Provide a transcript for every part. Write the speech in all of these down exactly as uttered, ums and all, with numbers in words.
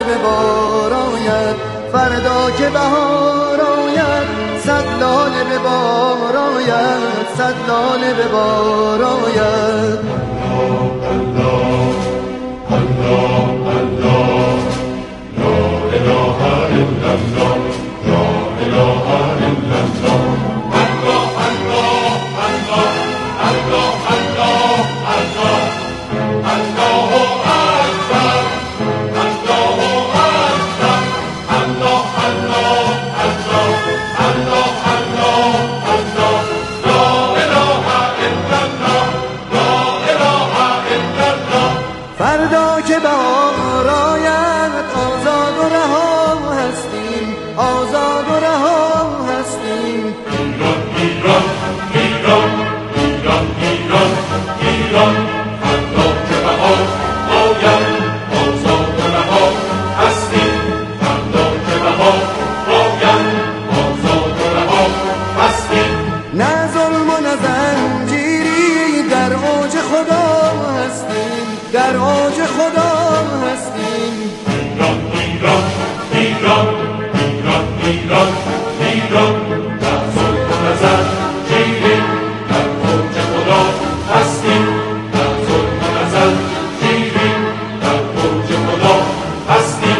به بار آید، فردا که بهار آید صد لاله به بار آید، صد لاله به بار آید. الله الله الله لا اله الا الله لا اله الا الله الله الله الله الله الله الله الله اکبر الله اکبر الله الله الله الله الله الله لا اله الا الله لا اله الا الله. فردا که بهار آید آزاد و رها هستیم، آزاد و رها هستیم. ایران ایران ایران ایران ایران ایران فردا که بهار آید آزاد و رها هستیم، فردا که بهار آید آزاد و رها هستیم. نه ظلم و نه زنجیری در اوج خدا هستیم، در اوج خدا هستیم. ایران ایران ایران ایران ایران ایران در ظلم و نه زنجیری در اوج خدا هستیم، در ظلم و نه زنجیری در اوج خدا هستیم.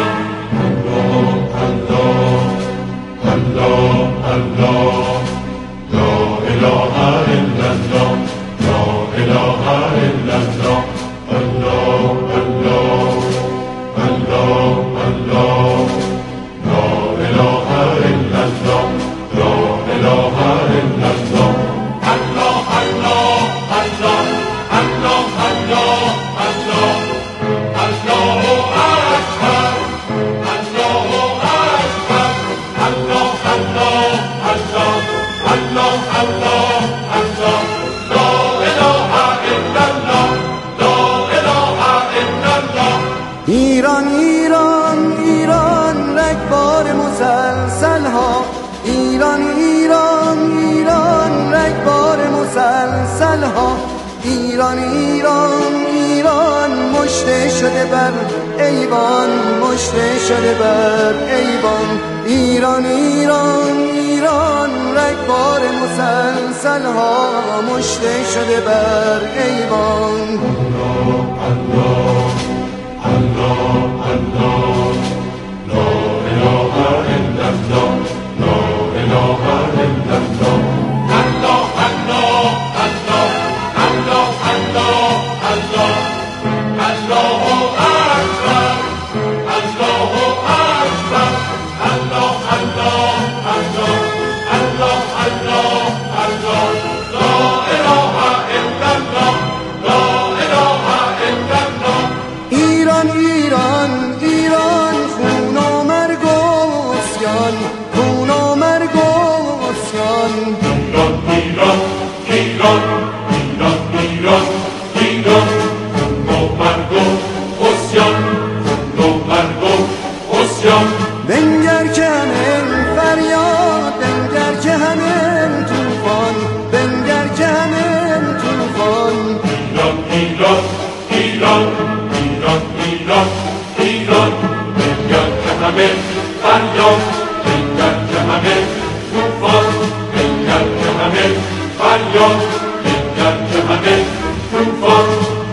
الله الله الله الله لا اله الا الله لا اله الا الله الله الله الله الله لا اله الا الله لا اله الا الله الله الله الله الله الله الله الله اکبر الله اکبر الله الله الله الله الله الله لا اله الا الله لا اله الا الله. ایران ایران ایران رگبار مسلسل ها، ایران ایران ایران رگبار مسلسل ها، ایران ایران ایران مشته شده بر ایوان، مشته شده بر ایوان. ایران ایران ایران رگبار مسلسل ها مشته شده بر ایوان. الله الله الله لا اله الا الله لا اله الا الله الله الله الله الله الله الله الله اکبر الله اکبر الله الله الله الله الله الله لا اله الا الله لا اله الا الله. ایران ایران ایران خون و مرگ و عصیان، خون و مرگ و عصیان. ایران ایران ایران ایران ایران ایران خون و مرگ و عصیان، خون و مرگ و عصیان. بنگر که همین فریاد، بنگر که همین طوفان، بنگر که همین طوفان. ایران ایران ایران ایران ایران ایران بنگر که همه فریاد، بنگر که همه طوفان، بنگر که همه فریاد، بنگر که همه طوفان.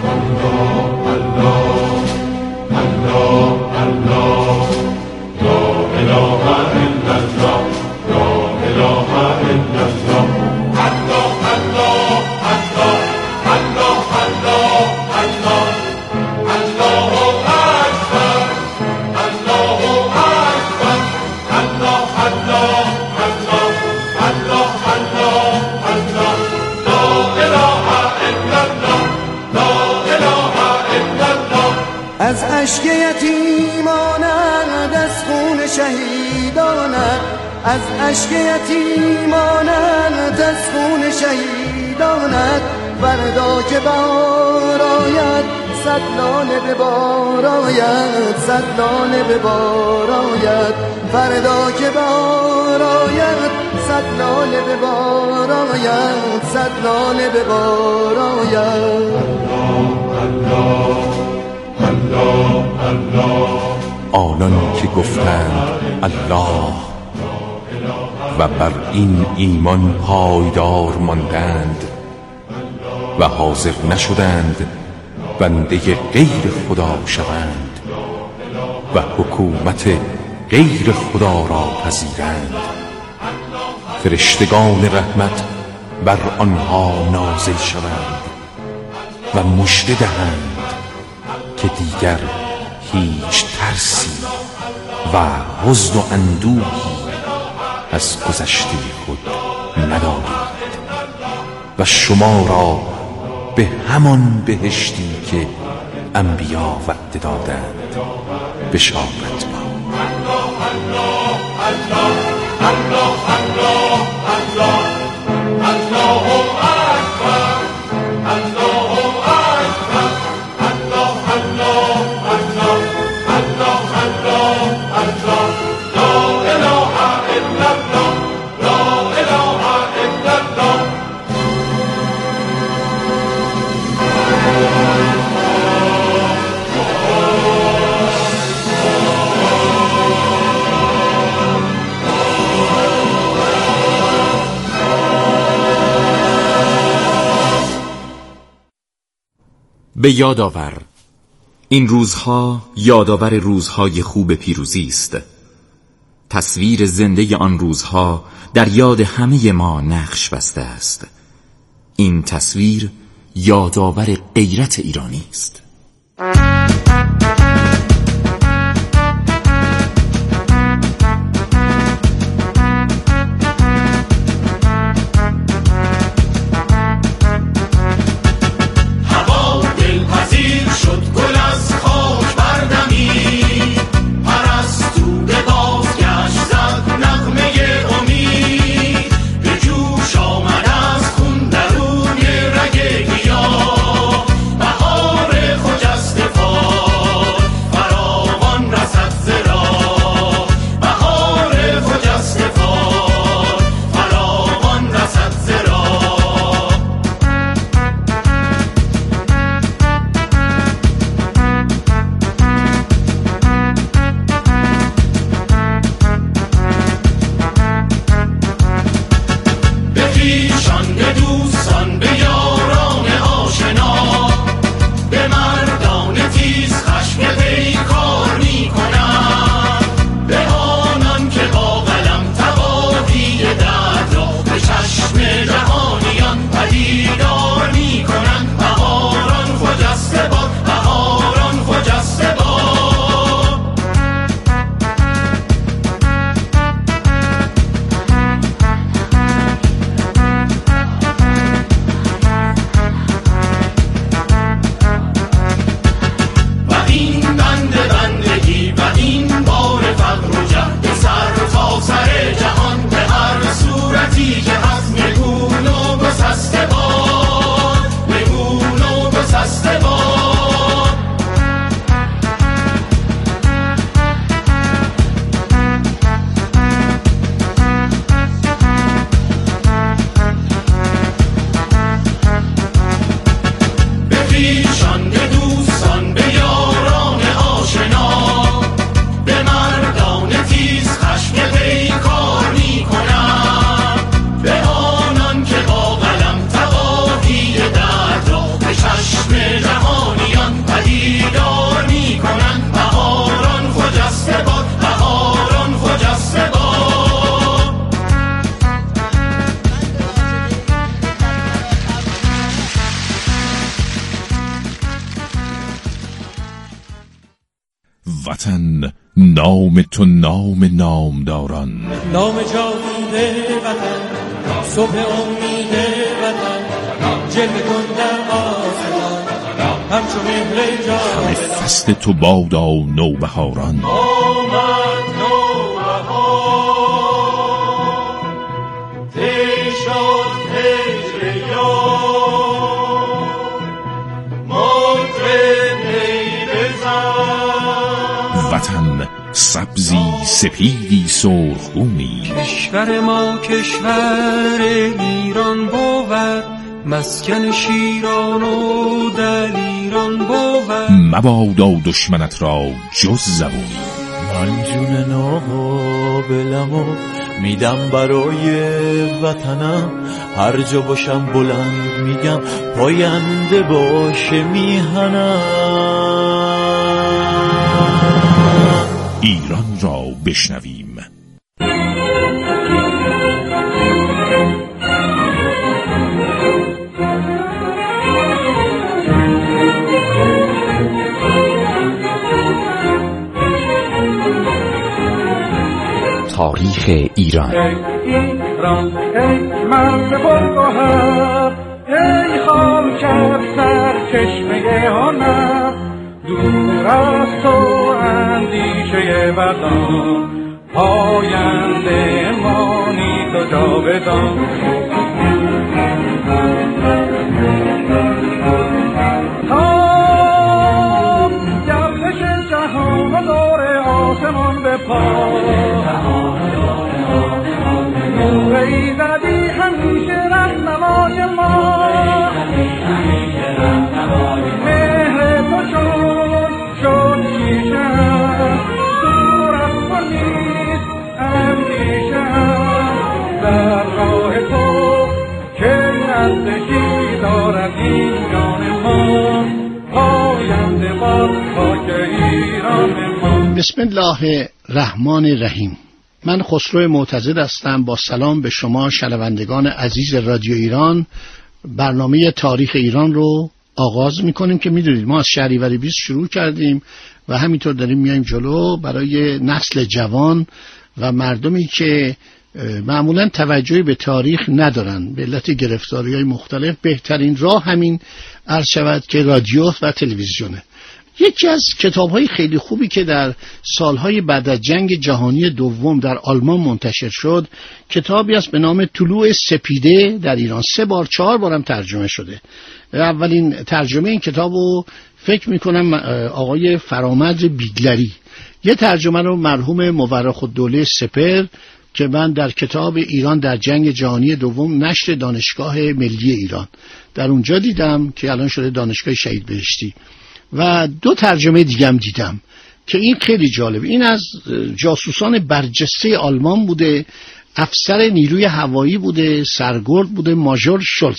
الله الله الله الله لا اله الا الله لا اله الا الله الله الله الله الله الله الله الله اکبر الله اکبر الله الله الله الله الله الله لا اله الا الله لا اله الا الله. از اشک یتیمانند از خون شهیدانند، از اشک یتیمانند از خون شهیدانند. فردا که بهار آید صد لاله به بار آید، صد لاله به بار آید. فردا که بهار آید صد لاله به بار آید، صد لاله به بار آید. الله الله الله الله آنان که گفتند الله و بر این ایمان پایدار ماندند و حاضر نشدند بنده غیر خدا شوند و حکومت غیر خدا را پذیرند. فرشتگان رحمت بر آنها نازل شوند و مژده دهند که دیگر هیچ ترسی و حزن و اندوهی از گذشته خود ندارید و شما را به همان بهشتی که انبیا وعده دادند بشارت باد. به یاد آور، این روزها یادآور روزهای خوب پیروزی است. تصویر زنده آن روزها در یاد همه ما نقش بسته است. این تصویر یادآور غیرت ایرانی است. وطن نام تو نام نامداران، نام جاوید وطن، صبح امید وطن، جلوه کن در آسمان همچو مهر جاودان. همه فصل تو بادا نوبهاران، آمد نوبهار طی شد هجر یار، مطرب نی بزن. وطن سبزی سپیدی سرخگونی، کشور ما کشور ایران بود، مسکن شیران و دلیران بود. مبادا دشمنت را جز زبونی، جون ناقابلمو میدم برای وطنم، هر جا باشم بلند میگم پاینده باشه میهنم. ایران را بشنویم. تاریخ ایران. ای ایران ای مرد بلگوهر، ای خاکر سرچشمه هنر، دور از تو اندیشه بدان، پاینده مانی تو جاودان. تا گردش جهان و دور آسمان به پا، نوری زدی همیشه رهنمای ما، مهر تو شد شد شیشم، دور از تو نیست اندیشم، در راه تو که نزدشی دارد این جان ما، پاینده باد خاک ایران ما. بسم الله الرحمن الرحیم. من خسرو معتزد هستم. با سلام به شما شنوندگان عزیز رادیو ایران. برنامه تاریخ ایران رو آغاز میکنیم که میدونید ما از شهریور بیست شروع کردیم و همینطور داریم میایم جلو برای نسل جوان و مردمی که معمولا توجهی به تاریخ ندارن به علت گرفتاری‌های مختلف. بهترین راه همین عرض شود که رادیو و تلویزیونه. یکی از کتاب‌های خیلی خوبی که در سالهای بعد از جنگ جهانی دوم در آلمان منتشر شد، کتابی است به نام طلوع سپیده در ایران. سه بار چهار بارم ترجمه شده. اولین ترجمه این کتابو فکر می‌کنم آقای فرامرز بیگلری، یه ترجمه رو مرحوم مورخ‌الدوله سپر که من در کتاب ایران در جنگ جهانی دوم نشر دانشگاه ملی ایران در اونجا دیدم که الان شده دانشگاه شهید بهشتی، و دو ترجمه دیگه هم دیدم که این خیلی جالب. این از جاسوسان برجسته آلمان بوده، افسر نیروی هوایی بوده، سرگرد بوده، ماژور شولز،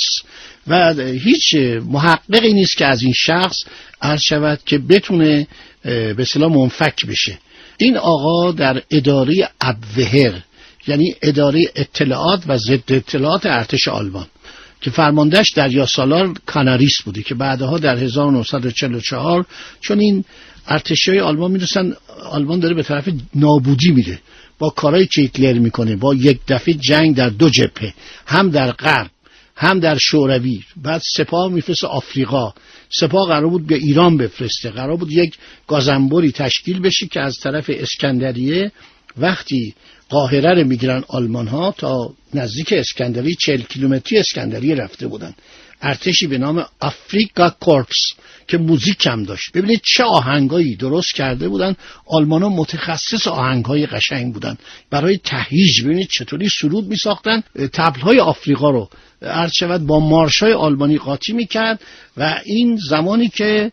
و هیچ محققی نیست که از این شخص عرض شود که بتونه به اصطلاح منفک بشه. این آقا در اداره ابوهر، یعنی اداره اطلاعات و ضد اطلاعات ارتش آلمان که فرماندهش دریاسالار کاناریس بوده که بعدها در هزار و نهصد و چهل و چهار چون این ارتشای آلمان میرسن آلمان داره به طرف نابودی میره با کارهایی که هیتلر میکنه، با یک دفعه جنگ در دو جبهه، هم در غرب هم در شوروی. بعد سپاه میفرسته آفریقا، سپاه قرار بود به ایران بفرسته، قرار بود یک گازنبوری تشکیل بشه که از طرف اسکندریه وقتی قاهره رو میگیرن آلمان ها تا نزدیک اسکندریه، چهل کیلومتری اسکندریه رفته بودن. ارتشی به نام آفریقا کورپس که موزیک هم داشت. ببینید چه آهنگایی درست کرده بودن. آلمان ها متخصص آهنگای قشنگ بودن برای تهییج. ببینید چطوری سرود می ساختن. طبل‌های آفریقا رو عرض شود با مارش‌های آلمانی قاطی میکرد. و این زمانی که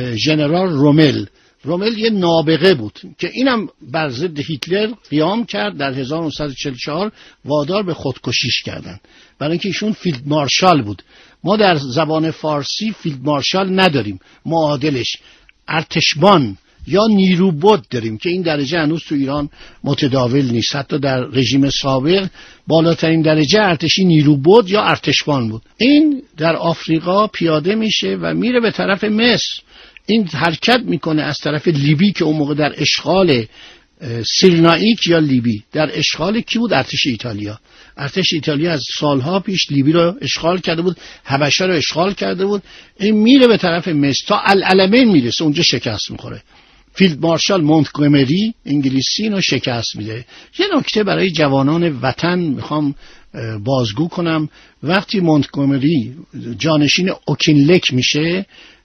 ژنرال رومل رومل یه نابغه بود که اینم بر ضد هیتلر قیام کرد، در هزار و نهصد و چهل و چهار وادار به خودکشیش کردن برای اینکه ایشون فیلد مارشال بود. ما در زبان فارسی فیلد مارشال نداریم، معادلش ارتشبان یا نیروبد داریم که این درجه هنوز تو ایران متداول نیست. حتی در رژیم سابق بالاترین درجه ارتشی نیروبد یا ارتشبان بود. این در آفریقا پیاده میشه و میره به طرف مصر. این حرکت میکنه از طرف لیبی که اون موقع در اشغال سیرنائیک یا لیبی در اشغال کی بود؟ ارتش ایتالیا. ارتش ایتالیا از سالها پیش لیبی رو اشغال کرده بود، حبشه رو اشغال کرده بود. این میره به طرف مصر تا العلمین میرسه، اونجا شکست میخوره. فیلد مارشال مونتگومری انگلیسی اینو شکست میده. یه نکته برای جوانان وطن میخوام بازگو کنم. وقتی مونتگومری جانشین اوکینلک میشه،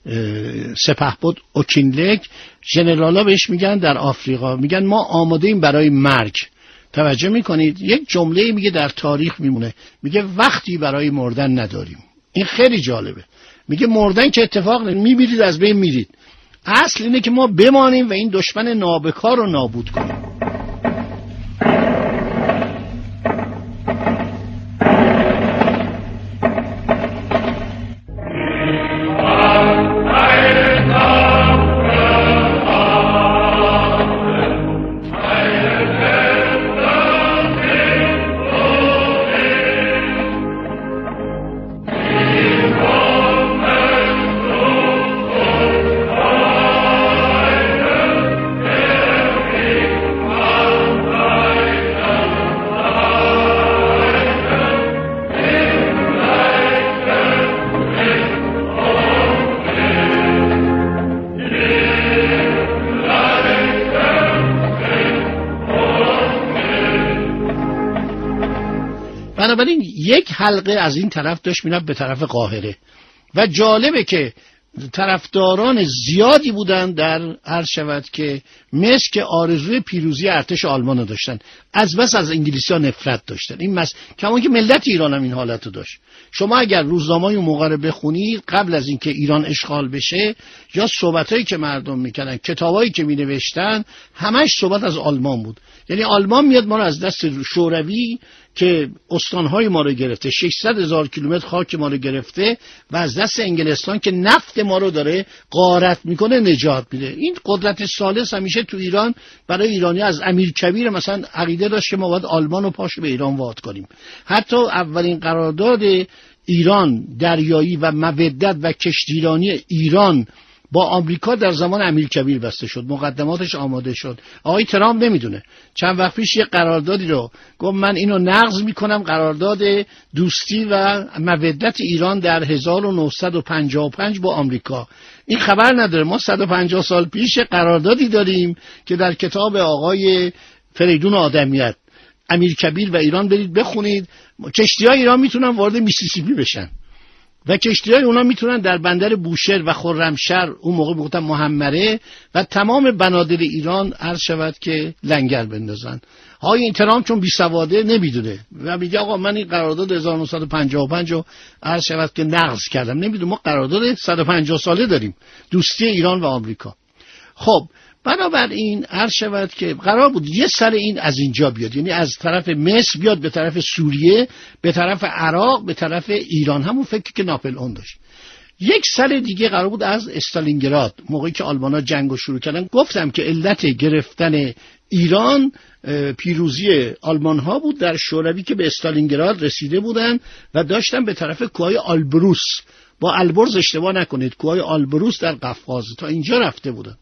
سپهبد اوکینلک، ژنرالا بهش میگن در آفریقا، میگن ما آماده ایم برای مرگ. توجه میکنید یک جمله میگه در تاریخ میمونه، میگه وقتی برای مردن نداریم. این خیلی جالبه. میگه مردن که اتفاق نمیشه، میمیرید از بین میرید، اصل اینه که ما بمانیم و این دشمن نابکار رو نابود کنیم. بنابراین یک حلقه از این طرف داشت میرفت به طرف قاهره و جالبه که طرفداران زیادی بودن در عرض شود که مصر که آرزوی پیروزی ارتش آلمان رو داشتن، از بس از انگلیسی ها نفرت داشتن. این مس کما که ملت ایران هم این حالت رو داشت. شما اگر روزنامه‌های اون موقع رو بخونید قبل از اینکه ایران اشغال بشه، یا صحبتایی که مردم میکردن، کتابایی که مینوشتن، همش صحبت از آلمان بود. یعنی آلمان میاد ما رو از دست شوروی که استانهای ما رو گرفته، ششصد هزار کیلومتر خاک ما رو گرفته، و از دست انگلستان که نفت ما رو داره غارت میکنه نجات میده. این قدرت ثالث همیشه تو ایران برای ایرانی از امیرکبیر مثلا عقیده داشت که ما باید آلمان رو پاشو به ایران واد کنیم. حتی اولین قرارداد ایران دریایی و مودت و کشتیرانی ایران با آمریکا در زمان امیرکبیر بسته شد، مقدماتش آماده شد. آقای ترامپ نمیدونه، چند وقت پیش یه قراردادی رو گفت من اینو نقض میکنم، قرارداد دوستی و مودت ایران در هزار و نهصد و پنجاه و پنج با آمریکا. این خبر نداره ما صد و پنجاه سال پیش قراردادی داریم که در کتاب آقای فریدون آدمیت امیرکبیر و ایران برید بخونید، کشتی‌های ایران میتونن وارد میسیسیپی بشن و کشتی‌های اونا میتونن در بندر بوشهر و خرمشهر، اون موقع میگفتن محمره، و تمام بنادر ایران عرض شود که لنگر بندازن. های این ترامپ چون بی سواده نمیدونه و میگه آقا من این قرارداد هزار و نهصد و پنجاه و پنج رو عرض شود که نقض کردم. نمیدونه ما قرارداد صد و پنجاه ساله داریم، دوستی ایران و آمریکا. خب بنابراین عرض شود که قرار بود یه سر این از اینجا بیاد، یعنی از طرف مصر بیاد به طرف سوریه، به طرف عراق، به طرف ایران، همون فکر که ناپلئون داشت. یک سر دیگه قرار بود از استالینگراد، موقعی که آلمان‌ها جنگو شروع کردن. گفتم که علت گرفتن ایران پیروزی آلمان‌ها بود در شوروی که به استالینگراد رسیده بودن و داشتن به طرف کوههای آلبروس، با البرز اشتباه نکنید، کوههای آلبروس در قفقاز، تا اینجا رفته بودن.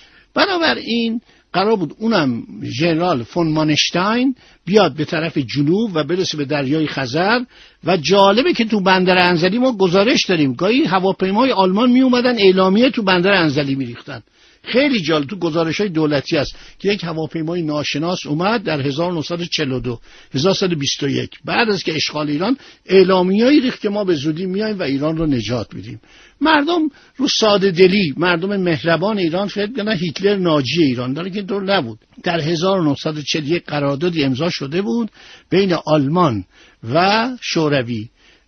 بنابراین قرار بود اونم ژنرال فون مانشتاین بیاد به طرف جنوب و برسه به دریای خزر. و جالبه که تو بندر انزلی ما گزارش داریم گاهی هواپیمای آلمان می اومدن اعلامیه تو بندر انزلی می ریختن. خیلی جالب تو گزارش‌های دولتی است که یک هواپیمای ناشناس اومد در هزار و نهصد و چهل و دو هزار و سیصد و بیست و یک بعد از که اشغال ایران اعلامیه‌ای ریخت که ما به زودی میایم و ایران رو نجات میدیم. مردم رو ساده دلی، مردم مهربان ایران فکر می‌کردن هیتلر ناجی ایران، در که اینطور نبود. در هزار و نهصد و چهل و یک قراردادی امضا شده بود بین آلمان و شوروی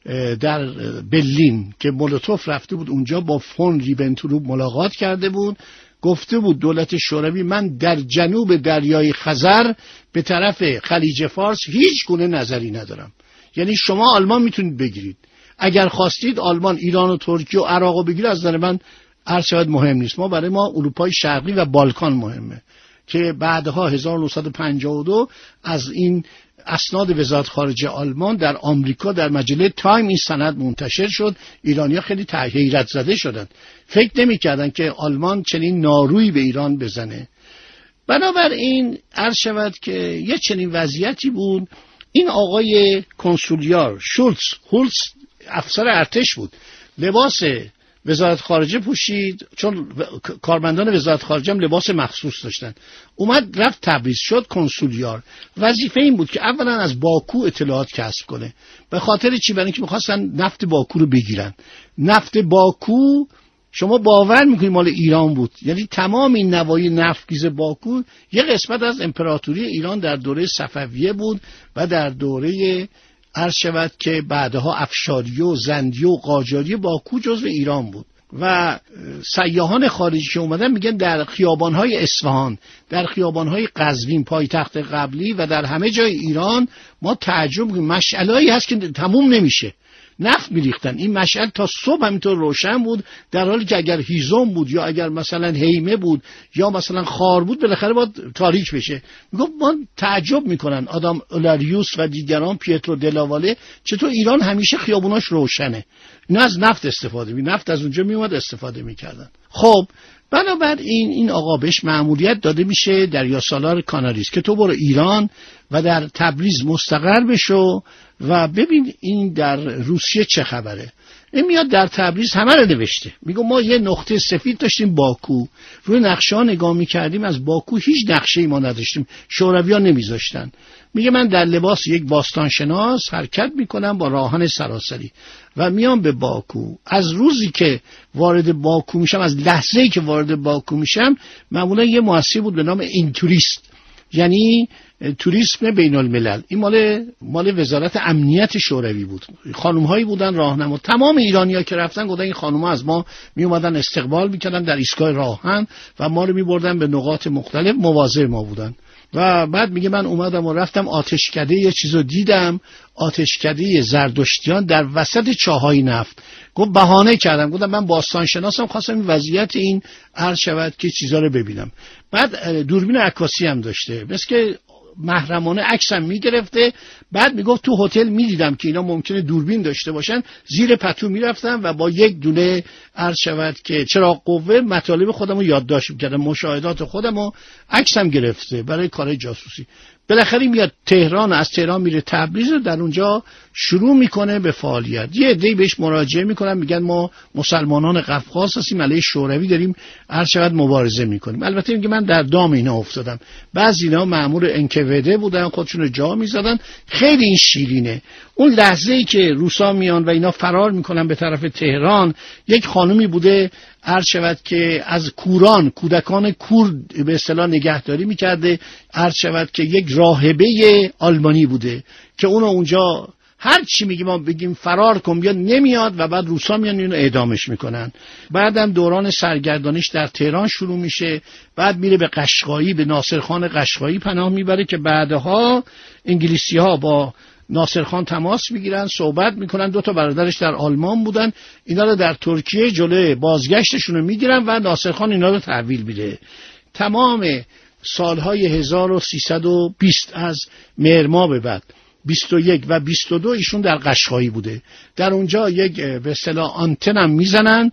در برلین که مولوتوف رفته بود اونجا با فون ریبنتروپ ملاقات کرده بود، گفته بود دولت شوروی من در جنوب دریای خزر به طرف خلیج فارس هیچ گونه نظری ندارم، یعنی شما آلمان میتونید بگیرید، اگر خواستید آلمان ایران و ترکیه و عراق رو بگیره، از نظر من عرض شود مهم نیست، ما برای ما اروپای شرقی و بالکان مهمه. که بعدها هزار و نهصد و پنجاه و دو از این اسناد وزارت خارجه آلمان در آمریکا در مجله تایم این سند منتشر شد. ایرانی‌ها خیلی حیرت زده شدند، فکر نمی‌کردند که آلمان چنین نارویی به ایران بزنه. بنابراین عرض شود که یه چنین وضعیتی بود. این آقای کنسولیار شولتز هولتز افسر ارتش بود، لباس وزارت خارجه پوشید، چون کارمندان وزارت خارجه هم لباس مخصوص داشتن. اومد رفت تبریز شد کنسولیار. وظیفه این بود که اولا از باکو اطلاعات کسب کنه. به خاطر چی؟ برای اینکه می‌خواستن نفت باکو رو بگیرن. نفت باکو شما باور میکنید مال ایران بود، یعنی تمام این نواحی نفتخیز باکو یه قسمت از امپراتوری ایران در دوره صفویه بود و در دوره عرض شود که بعدها افشاریه و زندیه و قاجاریه باکو جزو ایران بود و سیاحان خارجی که اومدن میگن در خیابان‌های اصفهان، در خیابان‌های قزوین پایتخت قبلی و در همه جای ایران ما تعجب می‌کنیم، مشعلایی هست که تموم نمیشه، نفت میریختن. این مشعل تا صبح همینطور روشن بود، در حالی که اگر هیزم بود یا اگر مثلا هیمه بود یا مثلا خار بود بالاخره باید تاریک بشه. میگم ما تعجب میکنن آدم اولاریوس و دیگران، پیترو دلاواله، چطور ایران همیشه خیابوناش روشنه. اینا از نفت استفاده می نفت از اونجا میومد استفاده میکردن. خب بنابراین این آقا بهش مأموریت داده میشه در یاسالار کاناریس که تو برو ایران و در تبریز مستقر بشو و ببین این در روسیه چه خبره. این میاد در تبریز همه رو نوشته. میگه ما یه نقطه سفید داشتیم باکو، روی نقشه ها نگاه میکردیم، از باکو هیچ نقشه ای ما نداشتیم، شوروی ها نمیذاشتن. میگه من در لباس یک باستانشناس حرکت میکنم با راهن سراسری و میام به باکو. از روزی که وارد باکو میشم، از لحظه‌ای که وارد باکو میشم، معمولا یه مؤسسه بود به نام اینتوریست، یعنی توریسم بین الملل. این مال مال وزارت امنیت شوروی بود. خانم‌هایی بودن راهنما، تمام ایرانی‌ها که رفتن گفتن این خانم‌ها از ما می اومدن استقبال می‌کردن در ایستگاه راهن و ما رو می‌بردن به نقاط مختلف، مواظب ما بودن. و بعد میگه من اومدم و رفتم آتشکده یه چیزو دیدم، آتشکده زردشتیان در وسط چاهای نفت. گفت بهانه کردم، گفتم من باستان شناسم، خواستم این وضعیت این عرض شود که چیزا رو ببینم. بعد دوربین عکاسی هم داشته، مثل که محرمانه عکسم میگرفته. بعد میگفت تو هتل میدیدم که اینا ممکنه دوربین داشته باشن، زیر پتو میرفتم و با یک دونه عرض شود که چراغ قوه مطالب خودمو یادداشت میکردم، مشاهدات خودمو عکسم گرفته برای کار جاسوسی. بالاخره میاد تهران، از تهران میره تبریز و در اونجا شروع میکنه به فعالیت. یه عده‌ای بهش مراجعه میکنن، میگن ما مسلمانان قفقاز هستیم، علیه شوروی داریم هر چقدر مبارزه میکنیم. البته میگه من در دام اینا افتادم. بعضی اینا مأمور انکوده بودن، خودشون رو جا میزدن. خیلی این شیرینه. اون لحظه‌ای که روسا میان و اینا فرار میکنن به طرف تهران، یک خانومی بوده عرض شود که از کوران، کودکان کور به اصطلاح نگهداری میکرده، عرض شود که یک راهبه آلمانی بوده که اونو اونجا هر چی میگیم ما بگیم فرار کن یا نمیاد و بعد روسا میان اینو اعدامش میکنن. بعدم دوران سرگردانیش در تهران شروع میشه، بعد میره به قشقایی، به ناصرخان قشقایی پناه میبره که بعدها انگلیسی ها با ناصرخان تماس میگیرن، صحبت میکنن. دو تا برادرش در آلمان بودن، اینا رو در ترکیه جلوی بازگشتشون رو میگیرن و ناصرخان اینا رو تحویل میده. تمام سالهای هزار و سیصد و بیست از مهر ماه به بعد بیست و یک و بیست و دو ایشون در قشقایی بوده. در اونجا یک به اصطلاح آنتن هم میزنن،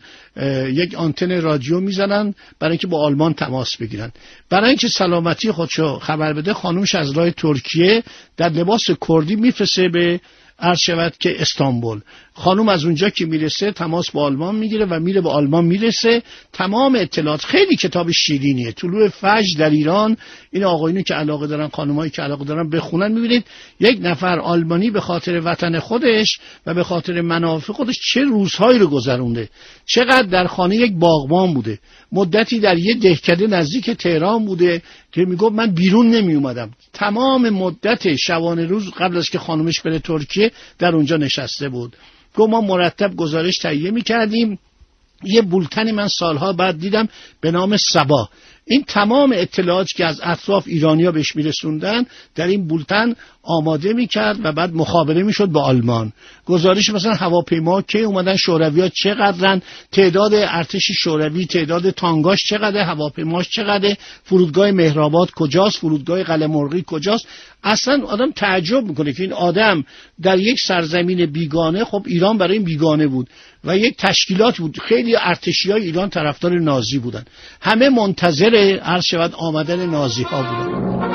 یک آنتن رادیو میزنن برای اینکه با آلمان تماس بگیرن. برای اینکه سلامتی خودشو خبر بده، خانومش از راه ترکیه در لباس کردی میفرسته به عرض شود که استانبول. خانوم از اونجا که میرسه تماس با آلمان میگیره و میره به آلمان میرسه. تمام اطلاعات، خیلی کتاب شیرینیه. طلوع فجر در ایران، این آقایونی که علاقه دارن، خانمایی که علاقه دارن بخونن، میبینید یک نفر آلمانی به خاطر وطن خودش و به خاطر منافع خودش چه روزهایی رو گذرونده. چقدر در خانه یک باغبان بوده، مدتی در یه دهکده نزدیک تهران بوده که میگفت من بیرون نمی اومدم. تمام مدت شبانه روز قبل از که خانومش بره ترکیه در اونجا نشسته بود. گفت ما مرتب گزارش تهیه میکردیم. یه بولتنی من سالها بعد دیدم به نام سبا. این تمام اطلاعاتی که از اطراف ایرانیا بهش میرسوندن در این بولتن آماده میکرد و بعد مخابره میشد با آلمان. گزارش مثلا هواپیما که اومدن، شوروی‌ها چقدرن، تعداد ارتش شوروی، تعداد تانگاش چقدر، هواپیماش چقدر، فرودگاه مهرآباد کجاست، فرودگاه قلمرغی کجاست. اصلا آدم تعجب میکنه که این آدم در یک سرزمین بیگانه، خب ایران برای این بیگانه بود و یک تشکیلات بود، خیلی ارتشیای ایران طرفدار نازی بودن، همه منتظر عرض شود آمدن نازی ها بودن.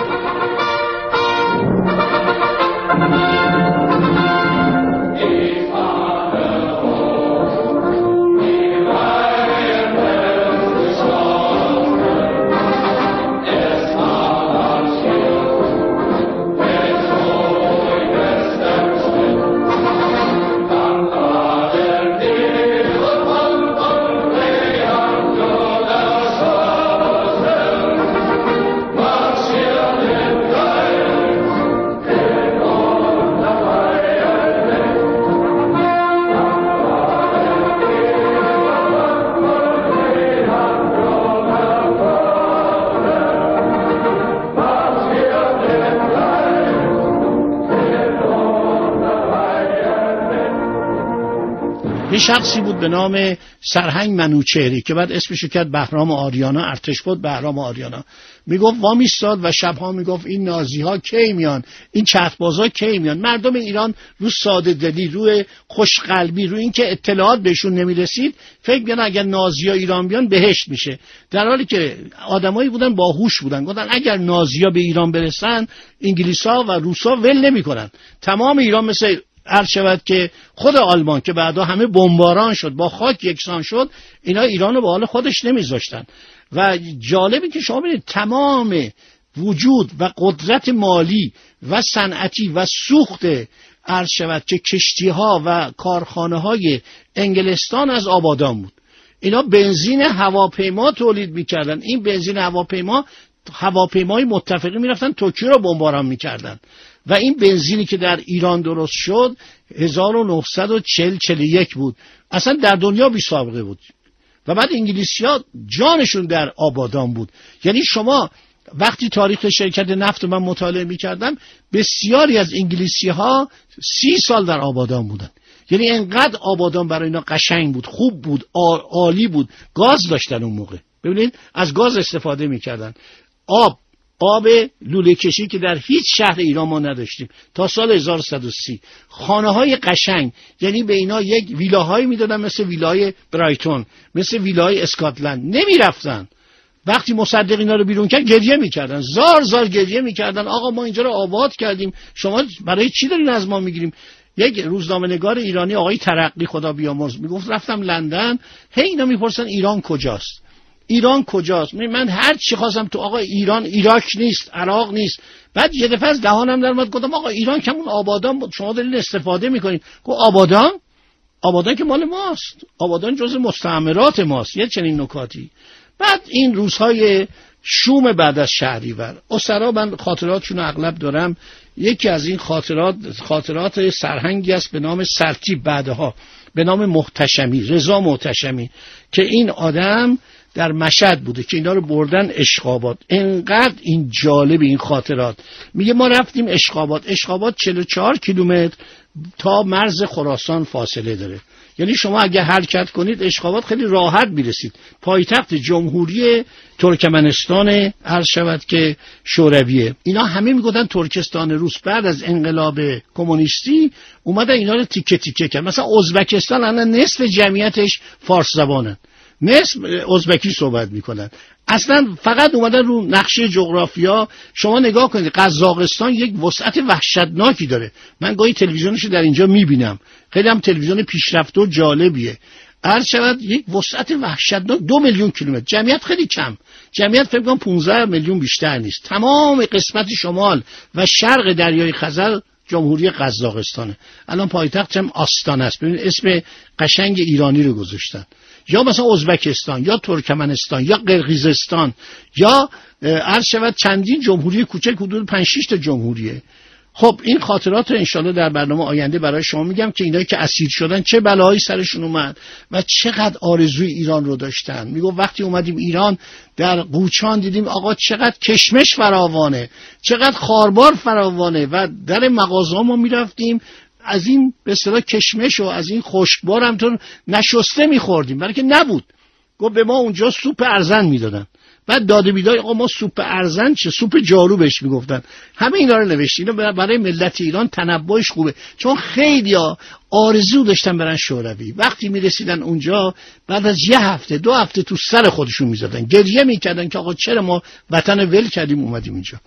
یه شخصی بود به نام سرهنگ منوچهری که بعد اسمشو کرد بهرام آریانا، ارتش بود بهرام آریانا. میگفت وامیستاد و شبها میگفت این نازی ها کی میان، این چتبازا کی میان. مردم ایران رو ساده دلی، روی خوشقلبی، روی اینکه اطلاعات بهشون نمیرسید فکر می‌کردن اگر نازی‌ها ایران بیان بهشت میشه، در حالی که آدمایی بودن باهوش بودن، گفتن اگر نازی‌ها به ایران برسن انگلیس‌ها و روس‌ها ول نمی‌کنن، تمام ایران مثل عرض شود که خود آلمان که بعدا همه بمباران شد، با خاک یکسان شد، اینا ایرانو به حال خودش نمیذاشتن. و جالبی که شما ببینید تمام وجود و قدرت مالی و صنعتی و سوخت عرض شود که کشتی‌ها و کارخانه‌های انگلستان از آبادان بود. اینا بنزین هواپیما تولید می‌کردن. این بنزین هواپیما هواپیمای متفقین می‌رفتن توکیو رو بمباران می‌کردن و این بنزینی که در ایران درست شد هزار و نهصد و چهل چهل و یک بود، اصلا در دنیا بی سابقه بود. و بعد انگلیسی‌ها جانشون در آبادان بود. یعنی شما وقتی تاریخ شرکت نفت من مطالعه می‌کردم، بسیاری از انگلیسی‌ها سی سال در آبادان بودن. یعنی انقدر آبادان برای اینا قشنگ بود، خوب بود، عالی بود. گاز داشتن اون موقع، ببینید از گاز استفاده می‌کردن. آب آب لوله کشی که در هیچ شهر ایران ما نداشتیم تا سال هزار و صد و سی. خانه‌های قشنگ، یعنی به اینا یک ویلاهایی میدادن مثل ویلای برایتون، مثل ویلای اسکاتلند. نمیرفتن. وقتی مصدق اینا رو بیرون کرد گریه میکردن، زار زار گریه میکردن، آقا ما اینجا رو آباد کردیم، شما برای چی دارین از ما میگیریم؟ یک روزنامه‌نگار ایرانی آقای ترقی خدا بیامرز میگفت رفتم لندن، هی اینا میپرسن ایران کجاست؟ ایران کجاست؟ من هر چی خواستم تو آقا ایران، عراق نیست، عراق نیست. بعد یه دفعه از دهانم در اومد گفتم آقا ایران کمون آبادان بود، شما دارین استفاده میکنین. گفت آبادان؟ آبادان که مال ماست، آبادان جزء مستعمرات ماست. یه چنین نکاتی. بعد این روزهای شوم بعد از شهریور، اسرا من خاطراتشون اغلب دارم. یکی از این خاطرات خاطرات سرهنگی است به نام سرتیپ بعدها، به نام محتشمی، رضا محتشمی، که این آدم در مشهد بوده که اینا رو بردن اشقاباد. انقدر این جالب این خاطرات. میگه ما رفتیم اشقاباد. اشقاباد چهل و چهار کیلومتر تا مرز خراسان فاصله داره. یعنی شما اگه حرکت کنید اشقاباد خیلی راحت میرسید. پایتخت جمهوری ترکمنستان عرض شود که شورویه. اینا همه میگفتن ترکستان روس. بعد از انقلاب کمونیستی اومدن اینا رو تیکه تیکه کرد. مثلا ازبکستان الان نصف جمعیتش فارس زبانن، نصف ازبکی صحبت میکنن. اصلا فقط اومدن رو نقشه جغرافیا. شما نگاه کنید قزاقستان یک وسعت وحشتناکی داره. من گاهی تلویزیونش در اینجا میبینم، خیلی هم تلویزیون پیشرفته و جالبیه. عرض شود یک وسعت وحشتناک، دو میلیون کیلومتر، جمعیت خیلی کم، جمعیت فکر کنم پانزده میلیون بیشتر نیست. تمام قسمت شمال و شرق دریای خزر جمهوری قزاقستانه. الان پایتختش هم آستان است. ببینید اسم قشنگ ایرانی رو گذاشتن. یا مثلا ازبکستان یا ترکمنستان یا قرقیزستان یا عرض شود چندین جمهوری کوچک، حدود پنج شش تا جمهوریه. خب این خاطرات رو انشالله در برنامه آینده برای شما میگم که اینایی که اسیر شدن چه بلایی سرشون اومد و چقدر آرزوی ایران رو داشتن. میگم وقتی اومدیم ایران در قوچان دیدیم آقا چقدر کشمش فراوانه، چقدر خاربار فراوانه و در مغازه ما میرفتیم از این به اصطلاح کشمش و از این خشکبار هم تو نشسته میخوردیم، برای که نبود. گفت به ما اونجا سوپ ارزن میدادن. بعد داده بیدای آقا ما سوپ ارزن چه، سوپ جارو بهش میگفتن. همه اینا رو نوشت. اینا برای ملت ایران تنبؤش خوبه، چون خیلیا آرزو داشتن برن شوروی. وقتی میرسیدن اونجا بعد از یه هفته دو هفته تو سر خودشون میزدن، گریه میکردن که آقا چرا ما وطن ول کردیم اومدیم اینجا.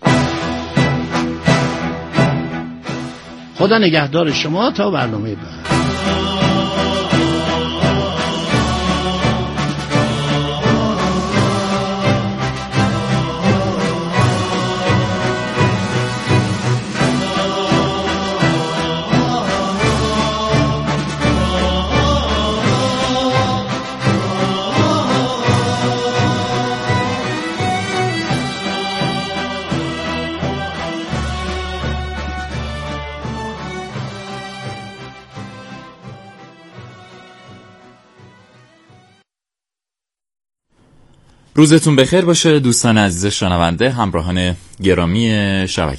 خدا نگهدار شما تا برنامه بعد. روزتون بخیر باشه دوستان عزیز شنونده، همراهان گرامی شبکه